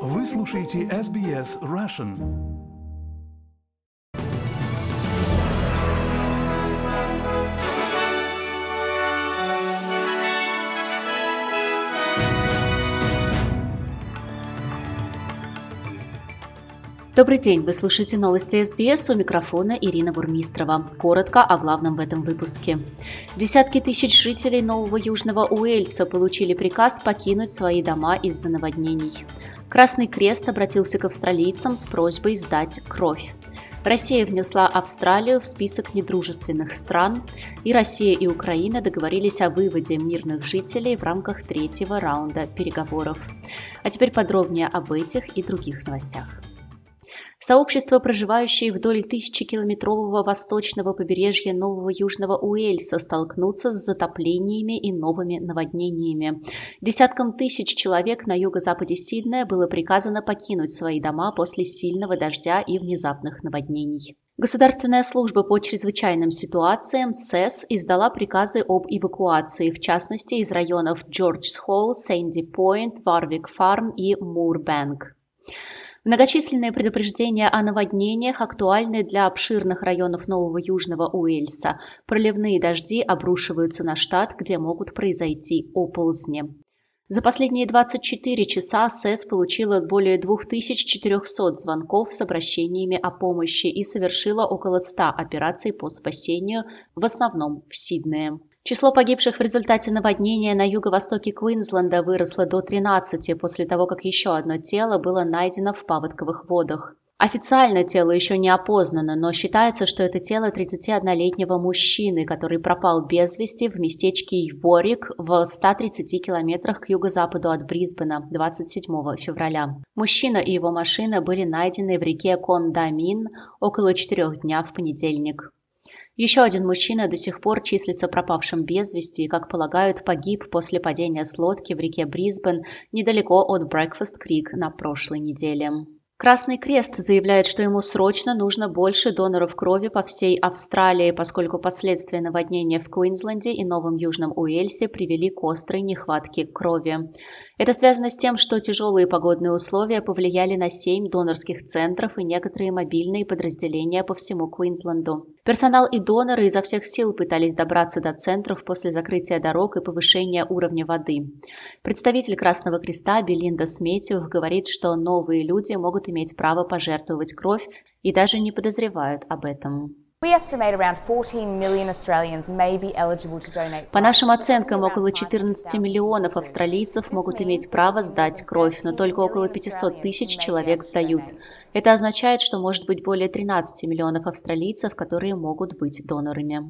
Вы слушаете SBS Russian. Добрый день, вы слушаете новости СБС, у микрофона Ирина Бурмистрова. Коротко о главном в этом выпуске. Десятки тысяч жителей Нового Южного Уэльса получили приказ покинуть свои дома из-за наводнений. Красный Крест обратился к австралийцам с просьбой сдать кровь. Россия внесла Австралию в список недружественных стран, и Россия и Украина договорились о выводе мирных жителей в рамках третьего раунда переговоров. А теперь подробнее об этих и других новостях. Сообщества, проживающие вдоль 1000-километрового восточного побережья Нового Южного Уэльса, столкнутся с затоплениями и новыми наводнениями. Десяткам тысяч человек на юго-западе Сиднея было приказано покинуть свои дома после сильного дождя и внезапных наводнений. Государственная служба по чрезвычайным ситуациям СЭС издала приказы об эвакуации, в частности, из районов Джордж-Холл, Сэнди-Пойнт, Варвик-Фарм и Мурбэнк. Многочисленные предупреждения о наводнениях актуальны для обширных районов Нового Южного Уэльса. Проливные дожди обрушиваются на штат, где могут произойти оползни. За последние 24 часа СЭС получила более 2400 звонков с обращениями о помощи и совершила около 100 операций по спасению, в основном в Сиднее. Число погибших в результате наводнения на юго-востоке Квинсленда выросло до 13 после того, как еще одно тело было найдено в паводковых водах. Официально тело еще не опознано, но считается, что это тело 31-летнего мужчины, который пропал без вести в местечке Йворик в 130 километрах к юго-западу от Брисбена 27 февраля. Мужчина и его машина были найдены в реке Кондамин около 4 дня в понедельник. Еще один мужчина до сих пор числится пропавшим без вести и, как полагают, погиб после падения с лодки в реке Брисбен недалеко от Брекфаст-Крик на прошлой неделе. Красный Крест заявляет, что ему срочно нужно больше доноров крови по всей Австралии, поскольку последствия наводнения в Квинсленде и Новом Южном Уэльсе привели к острой нехватке крови. Это связано с тем, что тяжелые погодные условия повлияли на 7 донорских центров и некоторые мобильные подразделения по всему Квинсленду. Персонал и доноры изо всех сил пытались добраться до центров после закрытия дорог и повышения уровня воды. Представитель Красного Креста Белинда Сметьев говорит, что новые люди могут иметь право пожертвовать кровь и даже не подозревают об этом. По нашим оценкам, около 14 миллионов австралийцев могут иметь право сдать кровь, но только около 500 тысяч человек сдают. Это означает, что может быть более 13 миллионов австралийцев, которые могут быть донорами.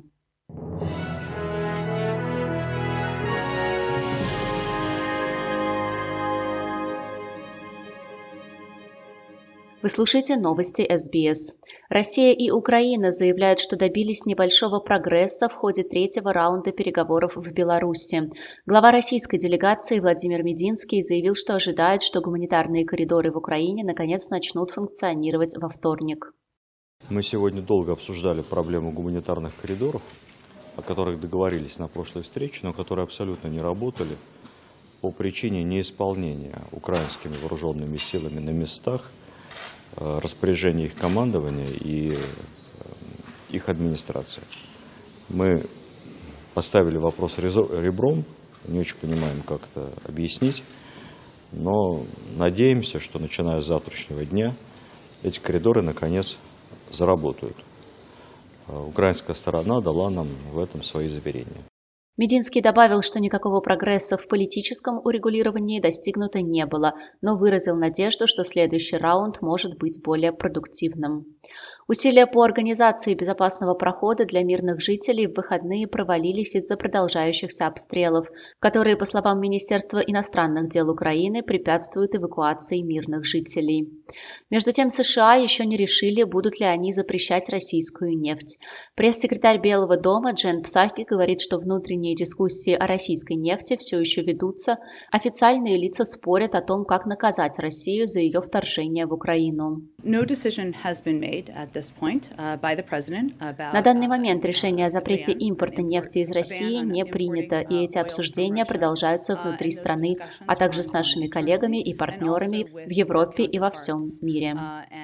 Вы слушаете новости СБС. Россия и Украина заявляют, что добились небольшого прогресса в ходе третьего раунда переговоров в Беларуси. Глава российской делегации Владимир Мединский заявил, что ожидает, что гуманитарные коридоры в Украине наконец начнут функционировать во вторник. Мы сегодня долго обсуждали проблему гуманитарных коридоров, о которых договорились на прошлой встрече, но которые абсолютно не работали по причине неисполнения украинскими вооруженными силами на местах распоряжения их командования и их администрации. Мы поставили вопрос ребром, не очень понимаем, как это объяснить, но надеемся, что начиная с завтрашнего дня эти коридоры наконец заработают. Украинская сторона дала нам в этом свои заверения. Мединский добавил, что никакого прогресса в политическом урегулировании достигнуто не было, но выразил надежду, что следующий раунд может быть более продуктивным. Усилия по организации безопасного прохода для мирных жителей в выходные провалились из-за продолжающихся обстрелов, которые, по словам Министерства иностранных дел Украины, препятствуют эвакуации мирных жителей. Между тем, США еще не решили, будут ли они запрещать российскую нефть. Пресс-секретарь Белого дома Джен Псаки говорит, что внутренние дискуссии о российской нефти все еще ведутся. Официальные лица спорят о том, как наказать Россию за ее вторжение в Украину. На данный момент решение о запрете импорта нефти из России не принято, и эти обсуждения продолжаются внутри страны, а также с нашими коллегами и партнерами в Европе и во всем мире.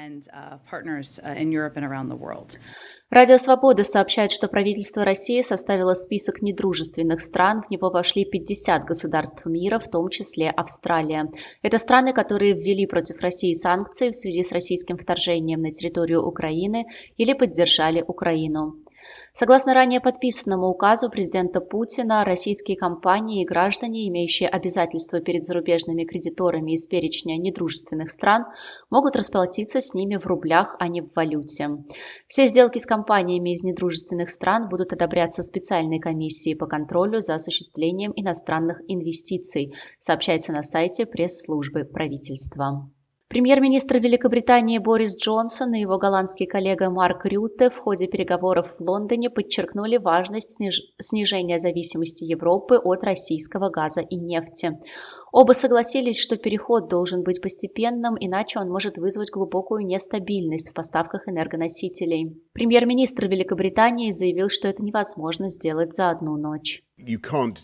Радио «Свобода» сообщает, что правительство России составило список недружественных стран. В него вошли 50 государств мира, в том числе Австралия. Это страны, которые ввели против России санкции в связи с российским вторжением на территорию Украины или поддержали Украину. Согласно ранее подписанному указу президента Путина, российские компании и граждане, имеющие обязательства перед зарубежными кредиторами из перечня недружественных стран, могут расплатиться с ними в рублях, а не в валюте. Все сделки с компаниями из недружественных стран будут одобряться специальной комиссией по контролю за осуществлением иностранных инвестиций, сообщается на сайте пресс-службы правительства. Премьер-министр Великобритании Борис Джонсон и его голландский коллега Марк Рютте в ходе переговоров в Лондоне подчеркнули важность снижения зависимости Европы от российского газа и нефти. Оба согласились, что переход должен быть постепенным, иначе он может вызвать глубокую нестабильность в поставках энергоносителей. Премьер-министр Великобритании заявил, что это невозможно сделать за одну ночь. Вы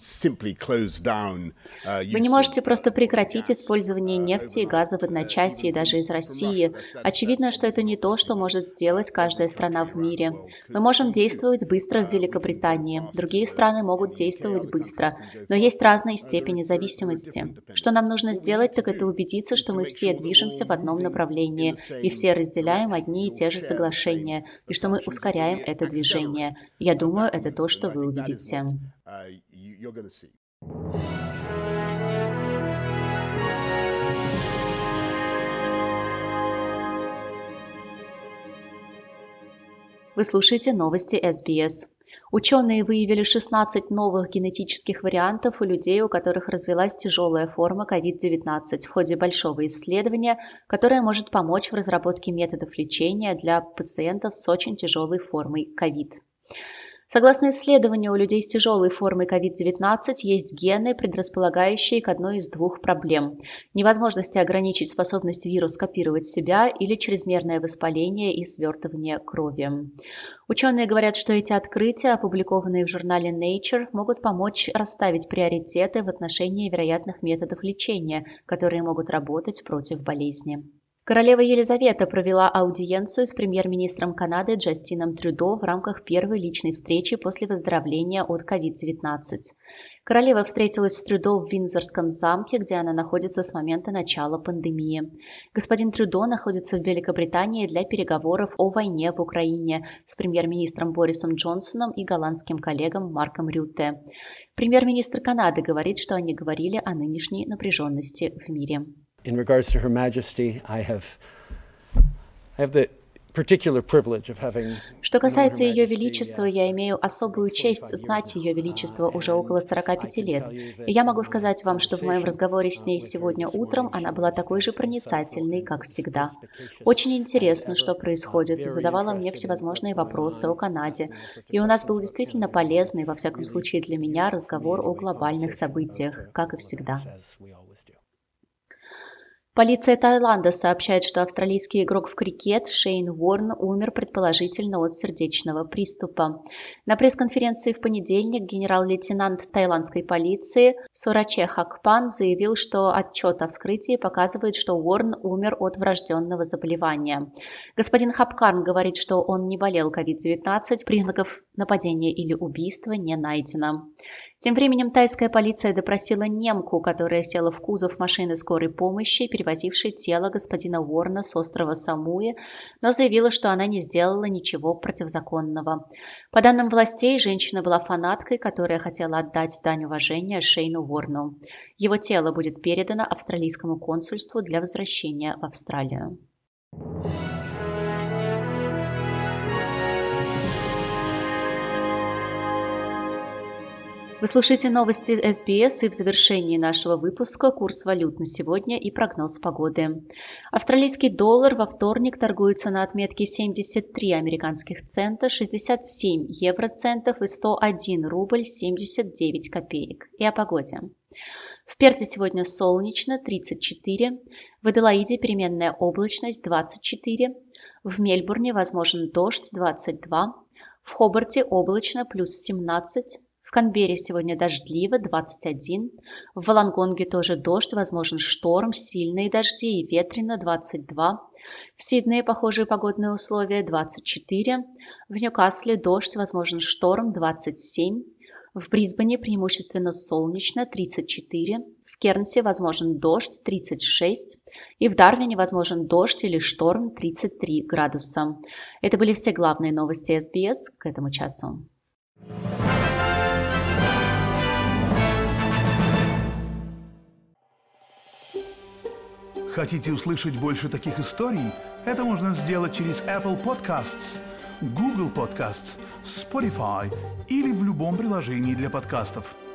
не можете просто прекратить использование нефти и газа в одночасье, даже из России. Очевидно, что это не то, что может сделать каждая страна в мире. Мы можем действовать быстро в Великобритании. Другие страны могут действовать быстро, но есть разные степени зависимости. Что нам нужно сделать, так это убедиться, что мы все движемся в одном направлении, и все разделяем одни и те же соглашения, и что мы ускоряем это движение. Я думаю, это то, что вы увидите. Вы слушаете новости СБС. Ученые выявили 16 новых генетических вариантов у людей, у которых развилась тяжелая форма COVID-19 в ходе большого исследования, которое может помочь в разработке методов лечения для пациентов с очень тяжелой формой COVID. Согласно исследованию, у людей с тяжелой формой COVID-19 есть гены, предрасполагающие к одной из двух проблем – невозможности ограничить способность вируса копировать себя или чрезмерное воспаление и свертывание крови. Ученые говорят, что эти открытия, опубликованные в журнале Nature, могут помочь расставить приоритеты в отношении вероятных методов лечения, которые могут работать против болезни. Королева Елизавета провела аудиенцию с премьер-министром Канады Джастином Трюдо в рамках первой личной встречи после выздоровления от COVID-19. Королева встретилась с Трюдо в Виндзорском замке, где она находится с момента начала пандемии. Господин Трюдо находится в Великобритании для переговоров о войне в Украине с премьер-министром Борисом Джонсоном и голландским коллегом Марком Рютте. Премьер-министр Канады говорит, что они говорили о нынешней напряженности в мире. In regards to Her Majesty, I have the particular privilege of having. Что касается Ее Величества, я имею особую честь знать Ее Величество уже около 45 лет. И я могу сказать вам, что в моем разговоре с ней сегодня утром она была такой же проницательной, как всегда. Очень интересно, что происходит, и задавала мне всевозможные вопросы о Канаде. И у нас был действительно полезный, во всяком случае для меня, разговор о глобальных событиях, как и всегда. Полиция Таиланда сообщает, что австралийский игрок в крикет Шейн Уорн умер предположительно от сердечного приступа. На пресс-конференции в понедельник генерал-лейтенант таиландской полиции Сураче Хакпан заявил, что отчет о вскрытии показывает, что Уорн умер от врожденного заболевания. Господин Хапкарн говорит, что он не болел COVID-19, признаков нападения или убийства не найдено. Тем временем тайская полиция допросила немку, которая села в кузов машины скорой помощи, перевозившей тело господина Уорна с острова Самуи, но заявила, что она не сделала ничего противозаконного. По данным властей, женщина была фанаткой, которая хотела отдать дань уважения Шейну Уорну. Его тело будет передано австралийскому консульству для возвращения в Австралию. Вы слушаете новости СБС, и в завершении нашего выпуска курс валют на сегодня и прогноз погоды. Австралийский доллар во вторник торгуется на отметке 73 американских цента, 67 евроцентов и 101 рубль 79 копеек. И о погоде. В Перте сегодня солнечно, 34, в Аделаиде переменная облачность, 24, В Мельбурне возможен дождь 22. В Хобарте облачно плюс 17. В Канберре сегодня дождливо 21. В Волонгонге тоже дождь, возможен шторм, сильные дожди и ветрено 22. В Сиднее похожие погодные условия 24. В Ньюкасле дождь, возможен шторм 27. В Брисбене преимущественно солнечно 34. В Кернсе возможен дождь 36. И в Дарвине возможен дождь или шторм 33 градуса. Это были все главные новости СБС к этому часу. Хотите услышать больше таких историй? Это можно сделать через Apple Podcasts, Google Podcasts, Spotify или в любом приложении для подкастов.